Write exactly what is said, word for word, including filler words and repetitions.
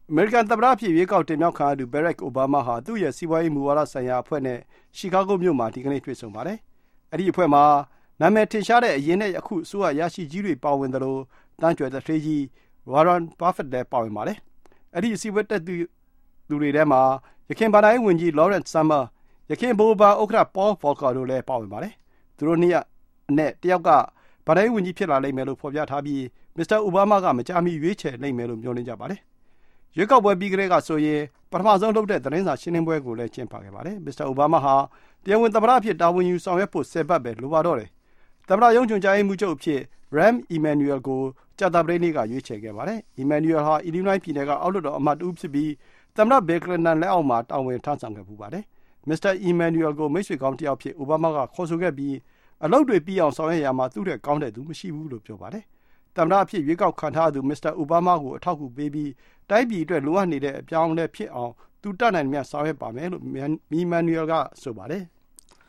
အမေရိကန်သမ္မတအဖြစ်ရွေးကောက်တင်မြှောက်ခံရသူ Barack Obama ဟာသူ့ရဲ့စီးပွားရေးမူဝါဒဆိုင်ရာအဖွဲ့နဲ့ရှီကာဂိုမြို့မှာဒီကနေ့တွေ့ဆုံပါတယ်။အဲဒီအဖွဲ့မှာနာမည်ထင်ရှားတဲ့အရင်နဲ့အခုအစိုးရအရာရှိကြီးတွေပါဝင်သလိုတန်းကြွယ်သူဌေးကြီး Warren Buffett လည်းပါဝင်ပါတယ်။အဲဒီအစည်းအဝေးတက်သူတွေထဲမှာယခင်ဘဏ္ဍာရေးဝန်ကြီး Lawrence Summers ယခင်ဗဟိုဘဏ်ဥက္ကဋ္ဌ Paul Volcker တို့လည်းပါဝင်ပါတယ်။သူတို့နှစ်ယောက်အနက်တစ်ယောက်ကဘဏ္ဍာရေးဝန်ကြီးဖြစ်လာလိမ့်မယ်လို့ဖော်ပြထားပြီးမစ္စတာအိုဘားမားကမကြာမီရွေးချယ်လိမ့်မယ်လို့မျှော်လင့်ကြပါတယ်။ရွေးကောက်ပွဲပြီးကတည်းကဆိုရင်ပထမဆုံးလုပ်တဲ့သတင်းစာရှင်းလင်းပွဲကိုလည်းကျင်းပခဲ့ပါတယ်။မစ္စတာအိုဘားမားဟာတရားဝင်သမ္မတအဖြစ်တာဝန်ယူဆောင်ရွက်ဖို့ဆယ်ပတ်ပဲလိုပါတော့တယ်။သမ္မတရုံးညွှန်ကြားရေးမှူးချုပ်အဖြစ် Rahm Emanuel ကိုကြာသပတေးနေ့ကရွေးချယ်ခဲ့ပါတယ်။ Emanuel ဟာ Illinois ပြည်နယ်ကအောက်လွှတ်တော်အမတ်တဦးဖြစ်ပြီးသမ္မတ Bill Clinton လက်အောက်မှာတာဝန်ထမ်းဆောင်ခဲ့ဖူးပါတယ်။ မစ္စတာ Emanuel ကိုမိတ်ဆွေကောင်းတစ်ယောက်အဖြစ်အိုဘားမားကခေါ်ဆိုခဲ့ပြီးအလုပ်တွေပြီးအောင်ဆောင်ရွက်ရာမှာသူ့ထက်ကောင်းတဲ့သူမရှိဘူးလို့ပြောပါတယ်။သမ္မတအဖြစ်ရွေးကောက်ခံထားရသူမစ္စတာအိုဘားမားကိုအထောက်အကူပေးပြီးတိုင်းပြည်အတွက်လိုအပ်နေတဲ့အပြောင်းအလဲဖြစ်အောင်သူတတ်နိုင်သမျှဆောင်ရွက်ပါမယ်လို့ Emanuel ကဆိုပါတယ်။